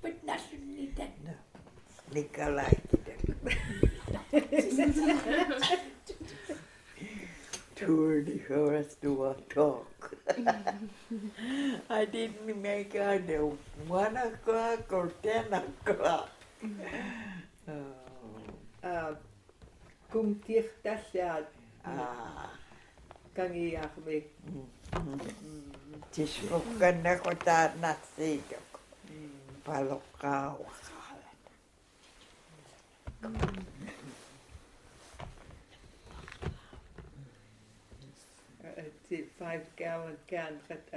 but nothing like that. No. Nikolai toured the forest to a talk. I didn't make either 1 o'clock or 10 o'clock. Kum tichtasiad kangiakmi. Tispukan ako taat na sito. Palokaw. The 5-gallon can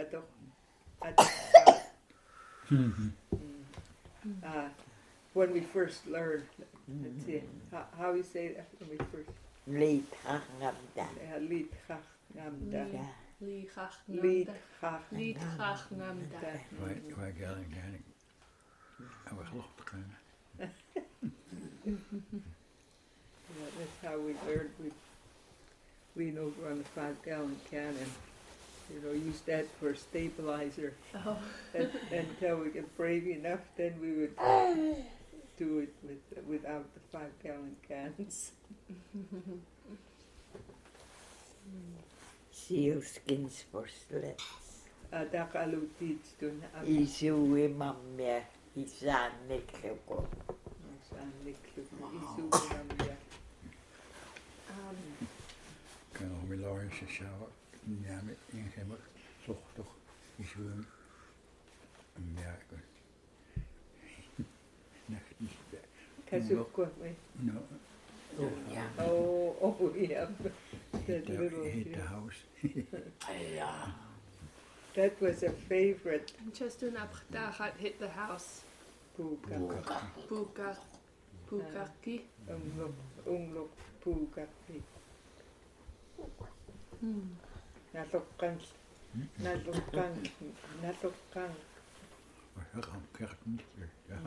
when we first learned, let's see, how you say that when we first Lead hangamda. lead ngamda. Lied Lead graag ngamda. Wij gaan we gelocht kunnen. Yeah, that's how we learned. We lean over on the 5-gallon can and use that for a stabilizer. Oh. And until we get brave enough, then we would do it without the 5-gallon cans. Sealskins for sleds. Dakalutits dun Isuwi mamma. Isannikko. Kan nog meer Lawrence shower. Ja, met ingemmer. Zocht toch. Is gewoon. Ja, ik weet. Nacht niet. Kasukko. No. Oh, yeah. Oh, yeah. That little. Hit the house. That was a favorite. Just toen abgedaan gaat hit the house. Pukaki. Unglok pukaki. Natokkan. Maar dat krijgt niet meer. Ja.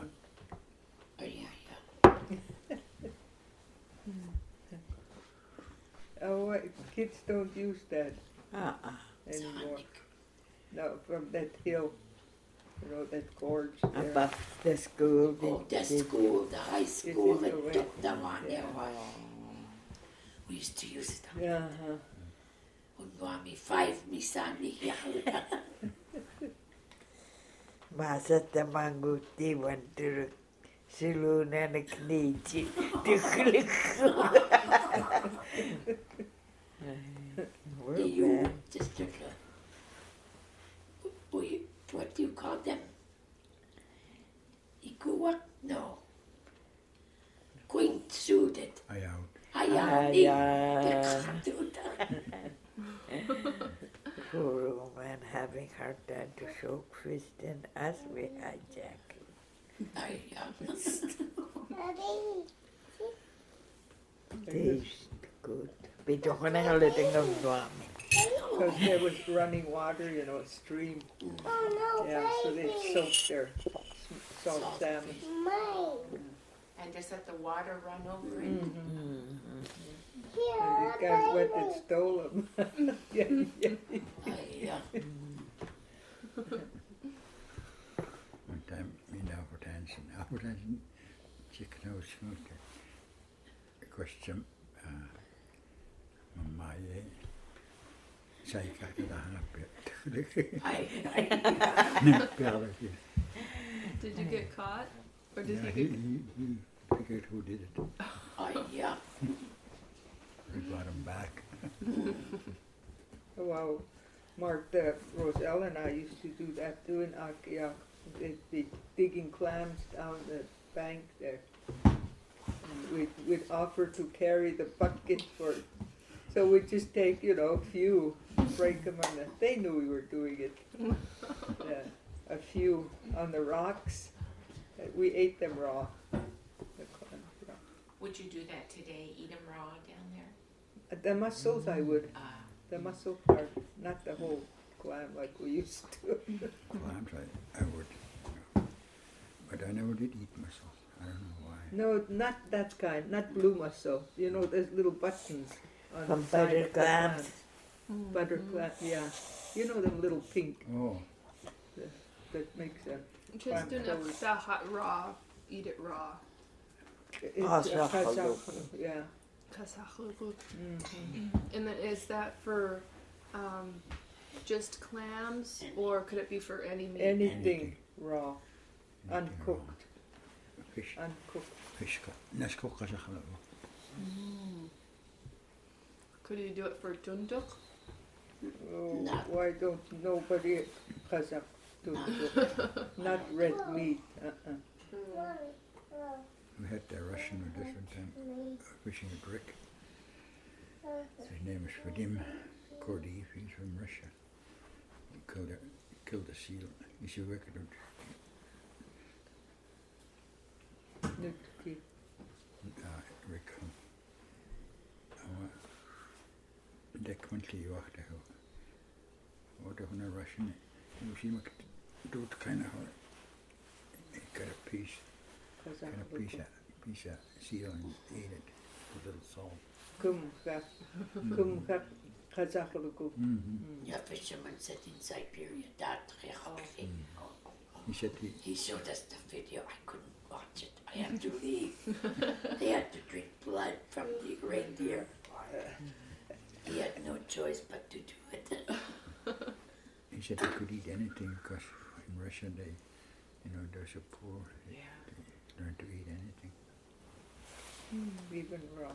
Oh, kids don't use that Anymore. No, from that hill, that gorge there. Above the school. The school, the high school, they took them on there. We used to use them. Yeah. Unwami 5, mi sani. Masata manguti wantur siluna na knichi. You just what do you call them? Ikuwak? No. Queen suited. Poor woman having hard time to show Kristen as we hijack. Taste good. Pero ko na haliting ng dami. Because there was running water, a stream. Yeah, so they soaked their salt salmon. And just let the water run over it. And these guys went and stole them. One time in advertising, chicken house smoke. Question, my zei ik Did you get caught? Or did he figured who did it. We brought him back. Wow. Mark, Roselle and I used to do that too in Akia. They'd be digging clams down the bank there. And we'd offer to carry the bucket for it. So we'd just take, a few, break them on they knew we were doing it. A few on the rocks. We ate them raw. The clams raw. Would you do that today? Eat them raw down there? The mussels I would. The mussel part, not the whole clam like we used to. Clams I would. But I never did eat mussels. I don't know why. No, not that kind. Not blue mussel. There's little buttons on From the side butter of the clams. clam. Butter clam, yeah. Them little pink. Oh. That makes a Just enough the hot raw. Eat it raw. It's Kazakh. yeah. Kasachluku. Mhm. And then is that for just clams, or could it be for any meat? Anything raw, uncooked, Fish. uncooked. Fish. Nasko kazakhala. Could you do it for tunduk? Oh, No. why don't nobody Kazakh do it? Not red meat. We had the Russian at this one time fishing a brick. His name is Vadim Kordeev. He's from Russia. He killed a seal. He's a wicked. Nutki. Rick. Dek monthly you achter ho. What of a Russian? You see me do it kind of. He got a piece. Kazakh. Kind of piece of seal and ate it with a little salt. Kumkak Kazakh. A fisherman said in Siberia that He said he showed us the video. I couldn't watch it. I had to leave. They had to drink blood from the reindeer. He had no choice but to do it. he said he could eat anything because in Russia they, they're so poor. They learn to eat anything. Even raw.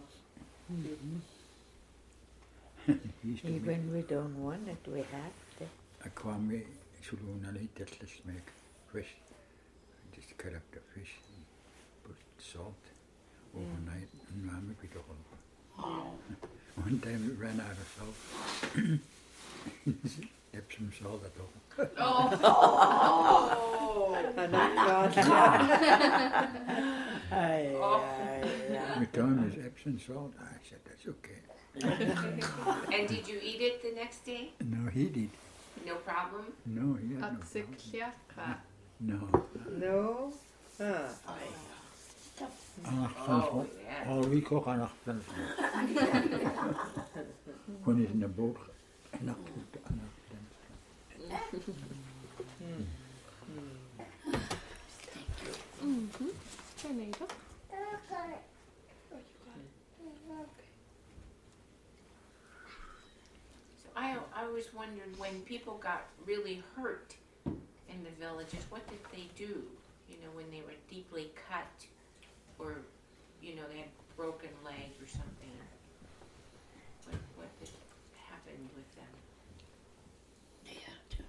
He used to make Even we don't want it, we have to. a kwame sulunali tetlas make fish. Just cut up the fish and put salt overnight and make it all. One time we ran out of salt. Epsom salt at all. Oh. We told him it's Epsom salt. I said, that's okay. And did you eat it the next day? No, he did. No problem? No, he had no problem. Aksikyaka. No. No? Oh, yeah. All week ook aan achter. Gewoon eens in de boot. En dan Tornado. So I always wondered when people got really hurt in the villages, what did they do? When they were deeply cut or, they had broken legs or something. What did happen with them? They had to.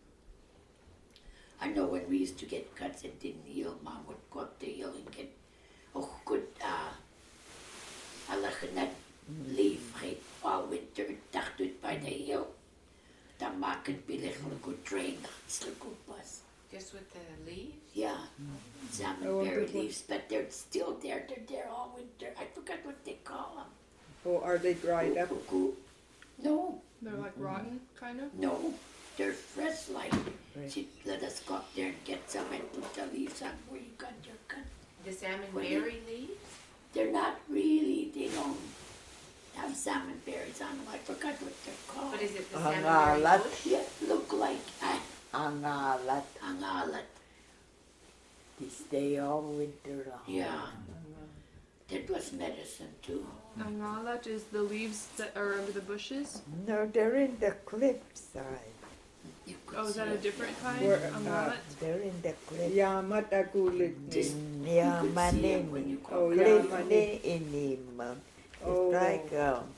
I know when we used to get cuts and didn't heal, Mom would go up the hill and get good alachanat leaf all winter, dacht it by the hill. Dan maak het billig good drain, that's the good bus. Just with the leaves? Yeah, salmonberry leaves, but they're still there. They're there all winter. I forgot what they call them. Oh, are they dried up? No, They're like rotten, kind of. no, they're fresh like. She let us go up there and get some and put the leaves on where you got your cut. The salmonberry leaves? They're not really, they don't have salmon berries on them. I forgot what they're called. But is it the Angalat. salmonberry bush? Yeah, look like Angalat. angalat. They stay all winter long. Yeah, that was medicine too. Angalat is the leaves that are under the bushes. No, they're in the cliffside. You could Oh, is that see a it. different kind? Where, Angalat. They're in the cliff. Yamat agulit. This- Yeah, you could see it when you Manini. go. Oh, Cliff Yamani. in Oh. It's like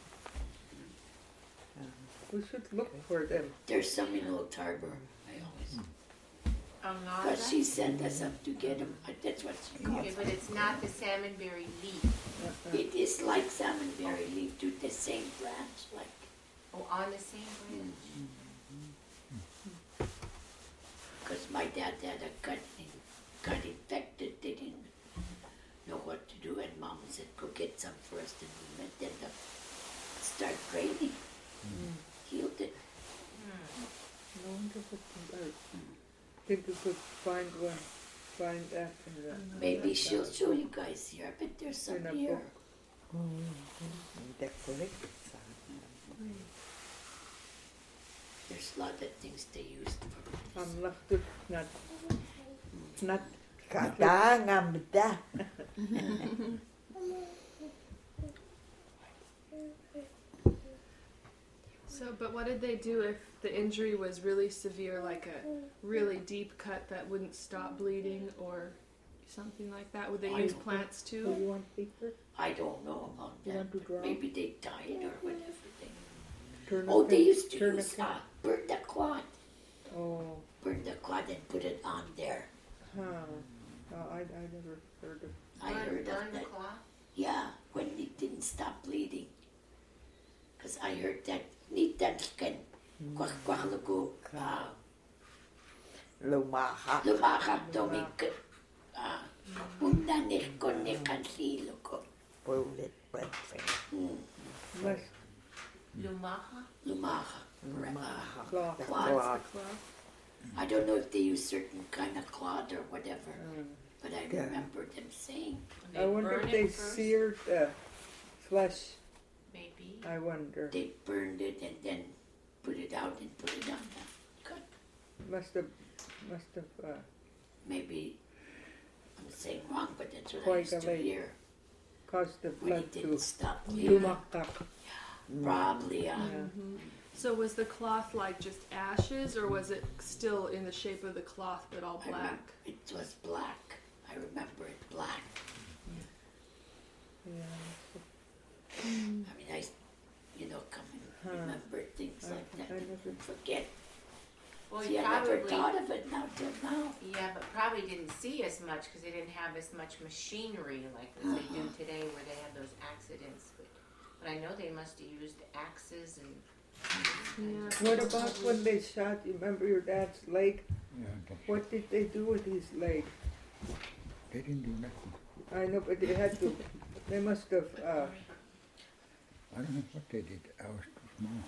We should look for them. There's some in Old Harbor. I always, Angala? because she sent us up to get them. That's what she calls Okay, it. but it's not the salmonberry leaf. It is like salmonberry leaf to the same branch, like. Oh, on the same branch. Because my dad had a got infected. They didn't know what to do, and Mom said, "Go get some first," and we let them start draining. Healed it. I wonder what the think we could find one. Find that in the Maybe she'll show you guys here. I bet there's some In a here. book. the cliffside. There's a lot of things they used for. I'm left with not not. Katangamda. So, but what did they do if the injury was really severe, like a really deep cut that wouldn't stop bleeding or something like that? Would they use plants Do too? you want paper? I don't know about You that. want to but draw? Maybe they died or whatever. Turn Oh, a they pen- used to turn a use pen- burn the cloth. Oh, Burn the cloth and put it on there. huh. I never heard of. I heard burn of the that. cloth. Yeah, when it didn't stop bleeding. Because I heard that nitan can kwak lugo Lumaha. lumakap tumik undanik konnikan silo ko. Bullet breath. Must Lumaha. Lumakap. Lumaha. cloth. Cloth. Cloth. I don't know if they use certain kind of cloth or whatever, Mm. but I Yeah. remember them saying. I wonder burn if they it first, seared the flesh. maybe. I wonder. They burned it and then put it out and put it on the cut. Must have. Maybe I'm saying wrong, but that's what I Quite used to a late. hear. Caused the When blood it to didn't stop bleeding. lumakap. Probably, Yeah. So was the cloth like just ashes, or was it still in the shape of the cloth but all I black? remember it was black. I remember it black. Yeah. I mean, come and remember things like that. I never. Forget. Well, See, you I never probably. thought of it now till now. Yeah, but probably didn't see as much because they didn't have as much machinery like as they do today, where they have those accidents. But I know they must have used axes and. Yeah. What about when they shot? You remember your dad's leg? Yeah, that, What did they do with his leg? they didn't do nothing. I know, but they had to. They must have. I don't know what they did. I was too small.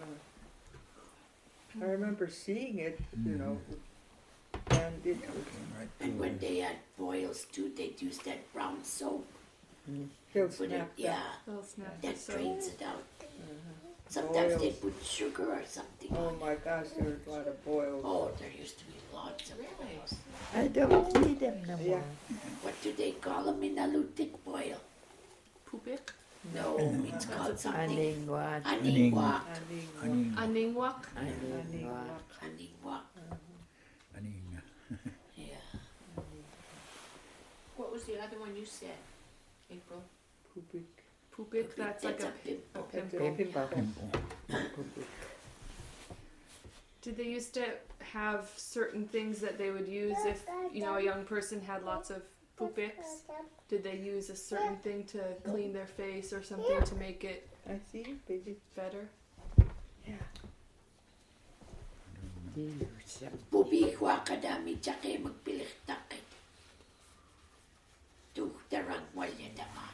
I remember seeing it. You know, bandaged. Came right And through when it. they had boils too, they'd use that brown soap. He'll Put it, snap. yeah, They'll snap the that soap. drains it out. Sometimes they Boils. put sugar or something Oh on it. my gosh, there's a lot of boils. Oh, there used to be lots of Really? boils. I don't see them no Yeah. more. What do they call them in Alutik boil? Pupik? No, it's called something. Aningwat. Aningwak. Aningwak? Aningwat. Aningwak. Aning, Yeah. What was the other one you said, April? Pupik. Pupik, that's like a pimple. That's a pimple. pimple. pimple. Did they used to have certain things that they would use if, a young person had lots of pupiks? Did they use a certain thing to clean their face or something to make it I see, baby. better? Bubihwa ka dami tsaka magpilik takit. Darang walya dama.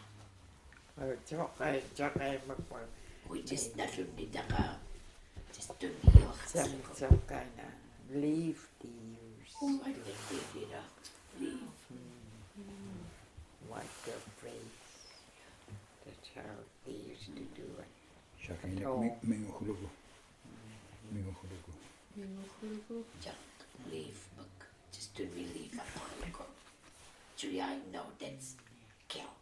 Tsaka magpag. Which is nasunod ka. Just to me. Some kind of leaf they use. Oh, I think they did a leave. Wipe your face. That's how they used to do it. Shakain Oh. minguhulugo. Minguhulugo. Just leave. Just to relieve a while. I know that's kelp.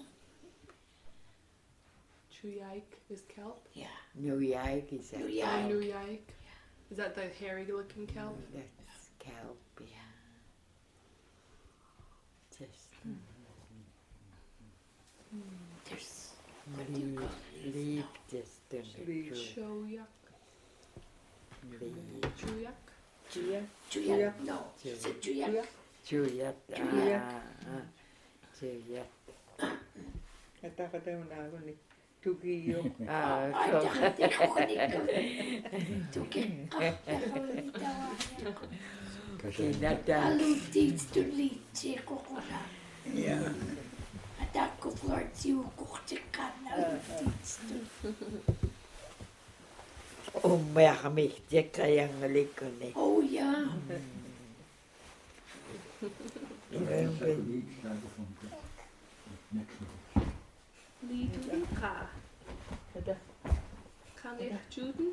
Chuyike is kelp? Yeah. New York is that? New Oh, York. Nuyike. Is that the hairy looking kelp? That's kelp, yeah. Just There's what do you call leaf? leaf No. just in the Leaf. tree. Choyak. Leaf. Chuyak? Julia. Chuyak? No. Is it chuyak? Chuyat. Chuyat. Chuyat. Natakatawa na ako ni Tugiyo. Ah, Ay, so, dahil ako nito. Tukin. Kasi kinata. Alutins to lichi ko ko na. yeah. At ako Florence yung kuksikan na alutins to. Umaya kami, siya kayang nalikon eh. Oh, yeah. Lidlika. Kan ik Juden?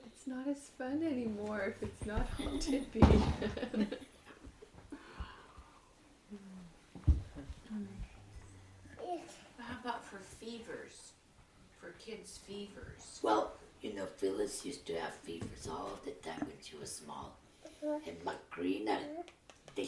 It's not as fun anymore if it's not haunted bee. How about for fevers? For kids' fevers? Well, you know, Phyllis used to have fevers all the time when she was small. And Macrina, then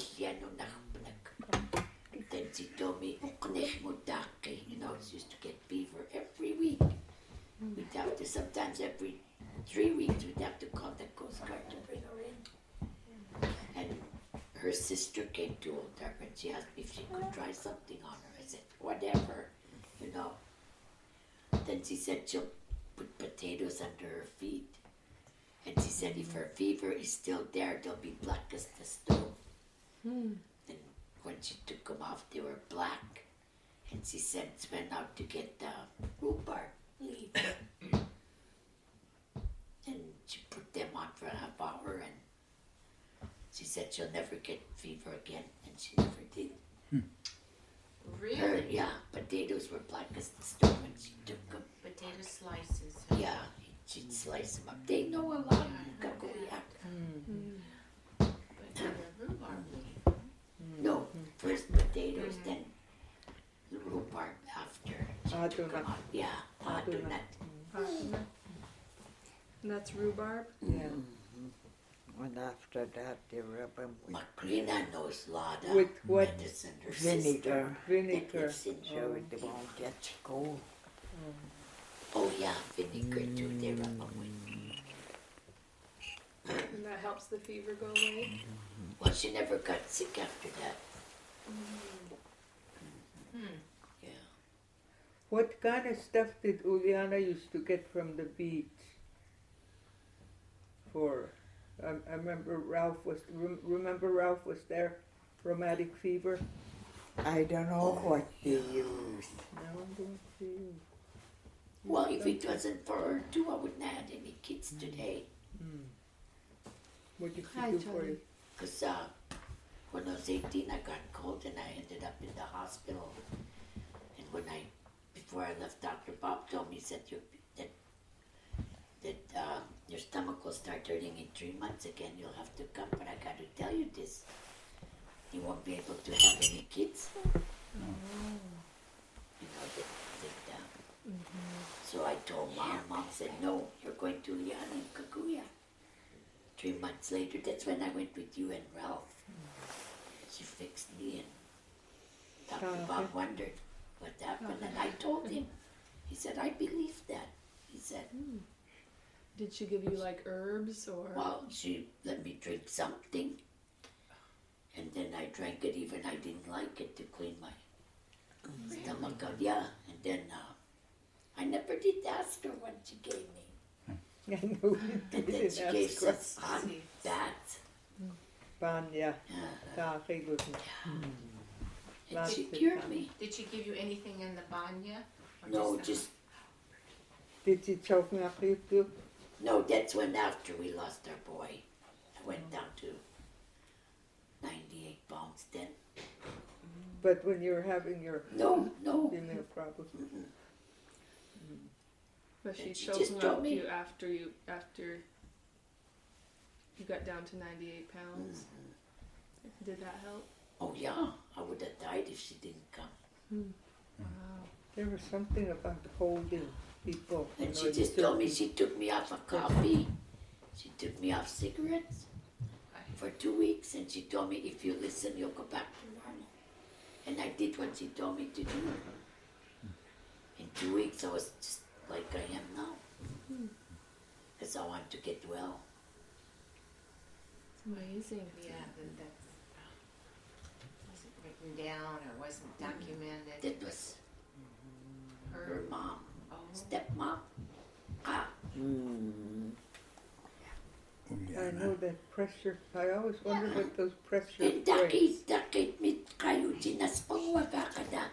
she told me, you know, she used to get fever every week. We'd have to, sometimes every 3 weeks, we'd have to call the Coast Guard to bring her in. And her sister came to Old Dark and she asked me if she could try something on her. I said, whatever, you know. Then she said she'll put potatoes under her feet. And she said if her fever is still there, they'll be black as the stove. And when she took them off, they were black. And she said she went out to get rhubarb leaf. And she put them on for a half hour and she said she'll never get fever again. And she never did. Really? Her, yeah, potatoes were black as the stove when she took them. Potato slices. Yeah, she'd slice them up. They know a lot. Kaguya. But the rhubarb leaf. No, first potatoes, then the rhubarb after. She took 'em Adunat. out. Yeah, adunat. And that's rhubarb. Yeah. And after that, they rub them with Macrina knows a lot of With what? medicine. Her vinegar, Vinegar. sister. so they won't get cold. Oh yeah, vinegar too. They rub them with. And that helps the fever go away. Well, she never got sick after that. Yeah. What kind of stuff did Uliana used to get from the beach? For, I remember Ralph was. Remember Ralph was there, rheumatic fever. I don't know what they use. No, don't see. Well, if it wasn't for her too, I wouldn't have had any kids today. What did Hi, she do for Charlie. you? Because when I was 18, I got cold and I ended up in the hospital. And before I left, Dr. Bob told me, he said, that your stomach will start hurting in 3 months again. You'll have to come, but I got to tell you this. You won't be able to have any kids. You know, so I told Mom said, no, you're going to Liana and Kaguya. 3 months later, that's when I went with you and Ralph. She fixed me and Dr. Bob wondered what happened. And I told him. He said, I believe that. He said, Did she give you like herbs or? well, she let me drink something. And then I drank it even I didn't like it to clean my stomach out. Yeah, and then I never did ask her what she gave me. I know you And then didn't she gave ask some us. hot baths. Banya, Yeah. kakilutin. And she Lots of cured fun. me. Did she give you anything in the banya? Or No, the- just, Did she choke me up you too? no, that's when after we lost our boy. I went down to 98 pounds then. But when you were having your No. female problem. But she And she choked just told milked me. you after you got down to 98 pounds. Did that help? Oh yeah, I would have died if she didn't come. Wow. There was something about holding people. you And know, she you just told me she took me off of coffee. She took me off cigarettes for 2 weeks, and she told me if you listen, you'll go back to normal. And I did what she told me to do. In 2 weeks, I was just like I am now, because I want to get well. It's amazing. Yeah, that wasn't written down or wasn't documented. That was her Her. mom, Oh. stepmom. I know that pressure. I always wonder what those pressure And weights. dakit mit kayo dinaspangwaga ka na.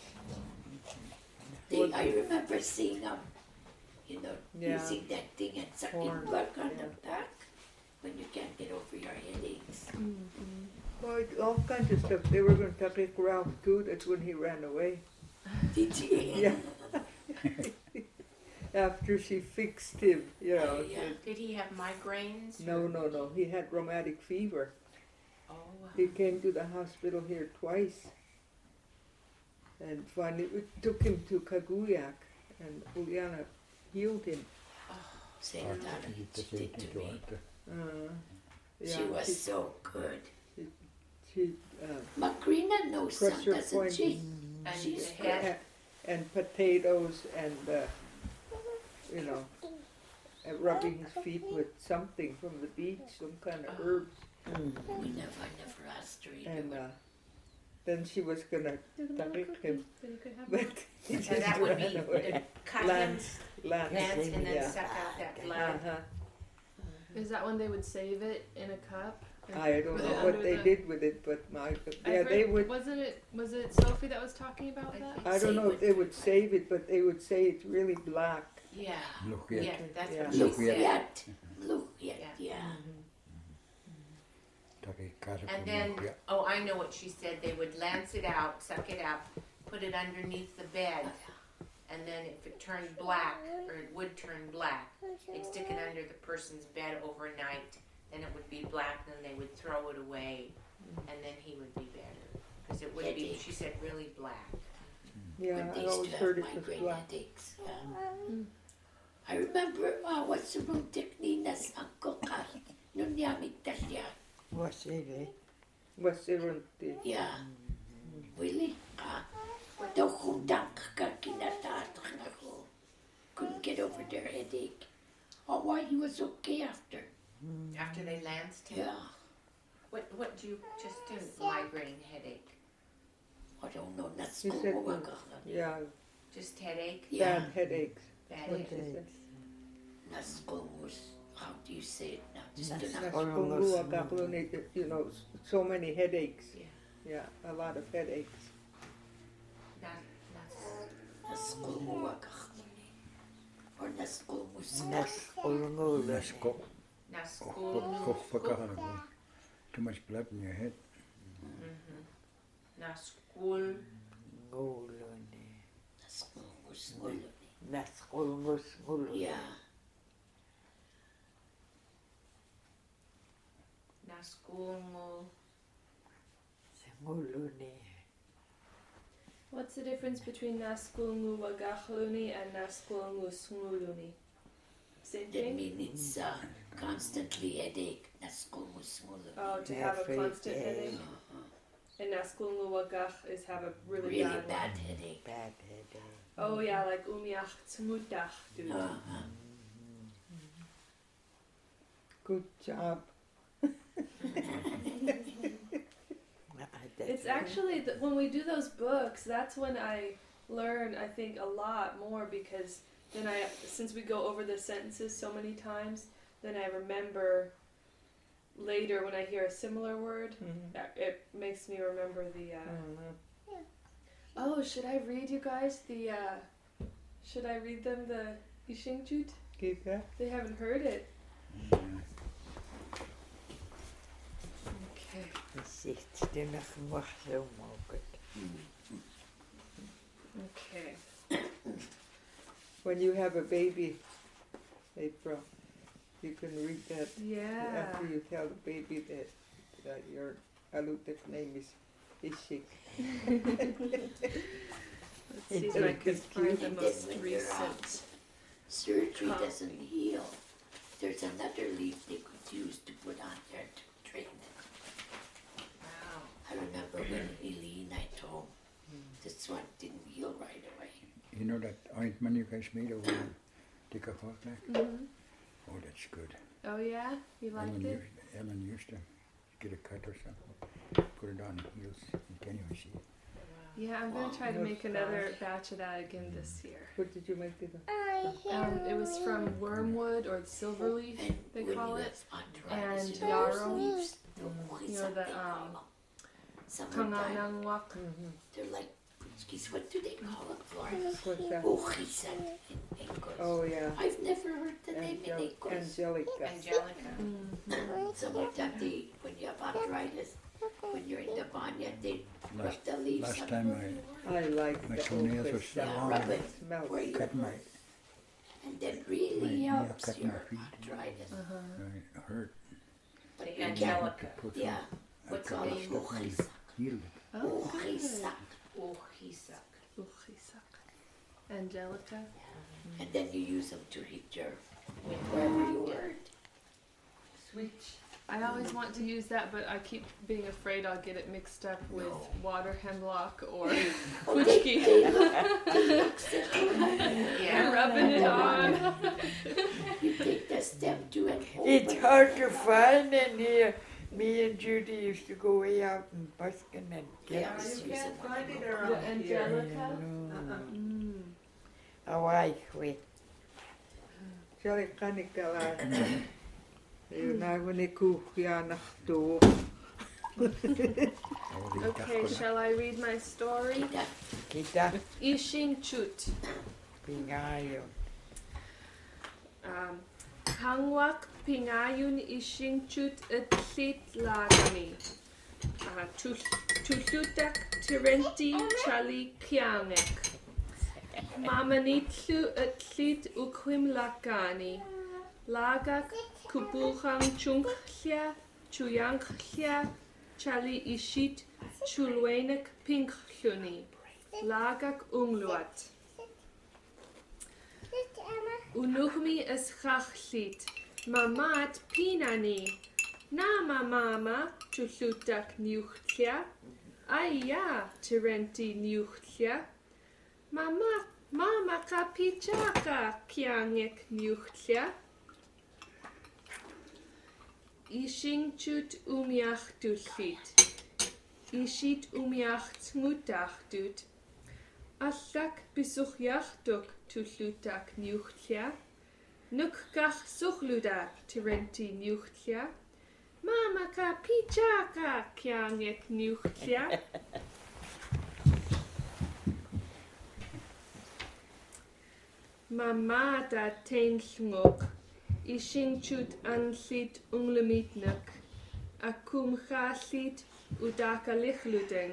I remember seeing them, you know, Yeah. using that thing and sucking Horn, blood on the yeah. back when you can't get over your headaches. Well, all kinds of stuff. They were going to take Ralph too. That's when he ran away. Did you? Yeah. after she fixed him, you know. Yeah. Did he have migraines? No. He had rheumatic fever. Oh, He came to the hospital here twice. And finally we took him to Kaguyak, and Uliana healed him. Same Hard that to eat the she same did to thing me. Yeah, She was so good. she Macrina knows some, pressure doesn't point she? and She's the head. and potatoes and you know, rubbing his feet with something from the beach, some kind of herbs, I never asked her either. and then she was gonna tarik him, Then you could have but he And just that would be ran away. the cut him, Lance, Lance, and then yeah. suck out that blood. Uh-huh. Is that when they would save it in a cup? Or I don't put know it what under they the- did with it, but I've yeah, they heard- would. Was it Sophie that was talking about I that? think- I don't know if they would save it, but they would say it's really black. Yeah, Look yeah, at that's Yeah. what she Look said. yet. Look yet, Yeah. yeah. And then, oh, I know what she said. They would lance it out, suck it up, put it underneath the bed, and then if it turned black, or it would turn black, they'd stick it under the person's bed overnight. Then it would be black. Then they would throw it away, and then he would be better because it would be. She said really black. Yeah, When I they used always to heard have it was migraine black. headaches. Yeah. I remember what's the wrong Nina's uncle Carl. Nung yamit na siya. Was it? Was it? Yeah. Really? Daw kung dank ka kinatatak na ko. Couldn't get over their headache. Oh, why he was okay after. After they lanced him. Yeah. What do you just do? Migraine headache. I don't know. That's He said, yeah, Just headache. Yeah. bad headaches. Bad What headache. is it? That's almost, how do you say it now? Just That's enough. You know, so many headaches. Yeah. Yeah, a lot of headaches. Or naskulmus. Naskulngula. Let's go. Naskul. Too much blood in your head. Naskul. Nguluni. Naskulmus. Naskulngus nguluni. Yeah. Naskulngul. Nguluni. What's the difference between Naskulngu Wagachluni and Naskulngu Smuluni? Same That thing? means it's constantly headache. Naskulmus. Oh, to have a Every constant day. headache. And Naskulngu Wagach is have a really, Really bad one. bad headache. Bad headache. Oh yeah, like Umiach Tsmutach, dude. Good job. It's actually when we do those books, that's when I learn, I think, a lot more, because then since we go over the sentences so many times, then I remember later when I hear a similar word, it makes me remember the. Oh, should I read you guys the? Should I read them the Ishingjut? Kika? They haven't heard it. Okay. Zit er nog maar zo mogelijk. Okay. When you have a baby, April, you can read that Yeah. after you tell the baby that your Alutic name is Ishik. Let's see if I can find the most recent. Surgery Huh. doesn't heal. There's another leaf they could use to put on there to drain it. Wow. I remember when Eileen, I told this one didn't heal right away. You know that ointment you guys made over Dick of Hawkneck? Mm-hmm. Oh, that's good. Oh yeah, you liked it? Ellen used to get a cut or something, put it on the heels, you can't even see it. Yeah, I'm gonna try to make another batch of that again this year. What did you make it of? It was from wormwood or silverleaf, And they when call you it, have arthritis, and you know, those yarrow. leaves, You know the summertime, Kanganangwak. they're like, geez, what do they call it, Florence? What's that? Ochisan in English. Oh yeah, I've never heard the name in English. Angelica. Angelica. Summertime, they, when you have arthritis, when you're in the banya, they rub Last- the leaves last up. time I like My the toenails were Ophis. so Yeah, long, rub it Smells where you cut my and that really Yeah, helps cut your my feet. arthritis. It hurt. But The you can't, Angelica. yeah, I what's cut called my stuff and Uchisak. healed it. Oh, good. Uchisak. Uchisak. Uchisak. Angelica. And then you use them to heat your, wherever you hurt. Switch. I always want to use that, but I keep being afraid I'll get it mixed up with water hemlock or Oh, they Puchki. look so Yeah. Rubbing it on. You take the stem to it. It's hard to find in here. Me and Judy used to go way out in Buskin and get Yeah, it. You can't find it The around here. Angelica. Uh-uh. Hawaii, wait. Siya kanikala. Yun na ko ni kuhyanah to. Okay, shall I read my story? Kita Ishing Chut. pingayo. Hangwak Pingayun Ishing Chut Atlit Lagami. Tulutak Tirenti Chali Kianek. Mamanitlu Atlit Ukwim Lakani. Lagak Kubuhang Chunkhlia Chuyankhlia Chali Ishit Chulwenek Pinkhuni. Lagak Umluat. Unuhmi es chachlit. Mamat pinani. Nama mama chulutak niuchtlia. Aya tirenti niuchtlia. Mama kapichaka kiangek niuchtlia. Ishing chut umiach dullit. Ishit umiach tmutach dut. Allak bisuchjachtuk tullutak niuchtlia. Nukkach suchluda tirenti niuchtlia. Mama ka pichaka kiangek niuchtlia. Mama da tenglngok. Ishing chut anlit unglemitnuk. Akum chalit udaka lichludeng.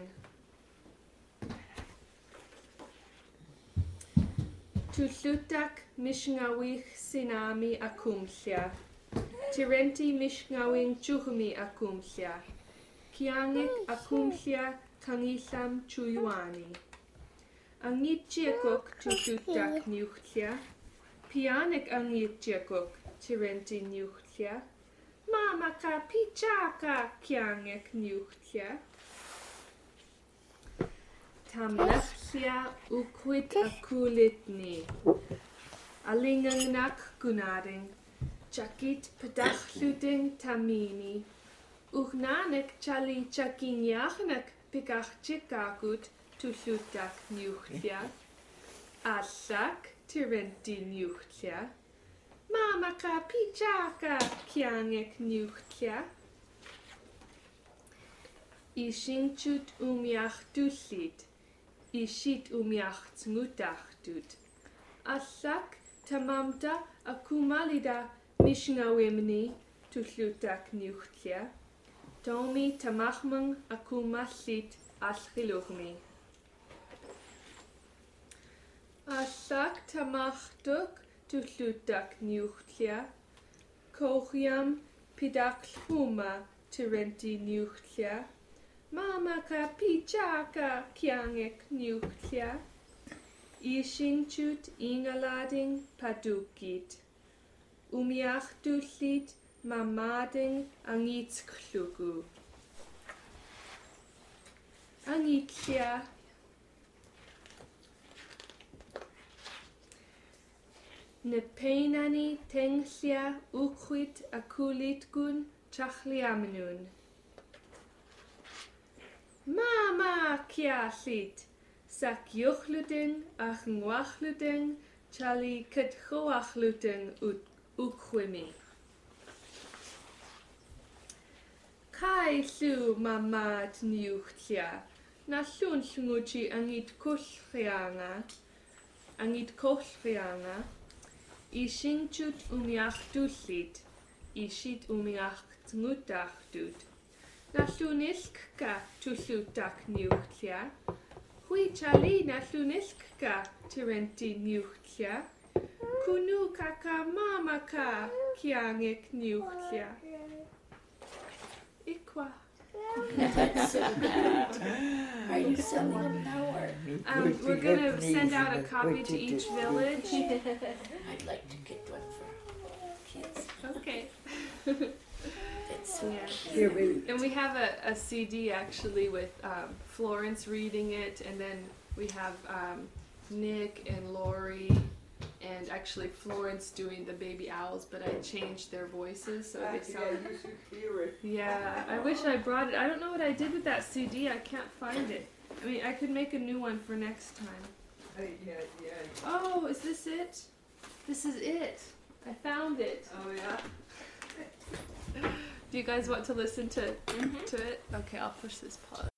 Tullutak mishngawich sinami akumlia. Tirenti mishngawing chuhumi akumlia. Kiangik akumlia kangilam chuyuani. Angitjekok tullutak niuchtlia. Pianik angitjekok tirenti niuchtlia. Mama ka pichaka kiangik niuchtlia. Tamlachlia ukwit akulitni. Alingangnak gunaring. Chakit pedachluding tamini. Uchnanek chali chakinyachnak pikachikagut tullutak niuchtlia. Allak tirenti niuchtlia. Mama ka pichaka kiangek niuchtlia. Ishing chut umiach dullit. Ishit umiach tmutach dut. Allak tamamta akumalida mishngawimni tullutak niuchtlia. Tomi tamachmang akumallit alchiluchmi. Allak tamachtuk tullutak niuchtlia. Kochiam pidachlhuma tirenti niuchtlia. Mama ka pichaka kiangek niuchtlia. Ishing chut ingalading padukit. Umiach dullit mamading angitsklugu. Angitlia. Nepeinani tenglia ukwit akulitgun chachliamenun. Mama kialit. Sak yuchluding ach ngwachluding chali ketchoachluding ukwimi. Kai lu mamad niuchtlia. Na llun llunguchi angit kullrianga. Angit kullrianga. Ishing chut umiach dullit. Ishit umiach tmutach dut. Na llunilka tullutak niuchtlia. Hui chali na llunilka tirenti niuchtlia. Kunu kaka mama ka kiangik niukia. Ikwa. That's so good. Are you selling them now or? We're gonna send out a copy to each village. I'd like to get one for kids. Okay. It's Yeah. Here, baby. And we have a CD actually with Florence reading it, and then we have Nick and Lori, and actually Florence doing the baby owls, but I changed their voices so they sound. You should hear it. Yeah, I wish I brought it. I don't know what I did with that CD. I can't find it. I mean, I could make a new one for next time. Yeah. Oh, is this it? This is it. I found it. Oh, yeah. Do you guys want to listen to it? Okay, I'll push this pause.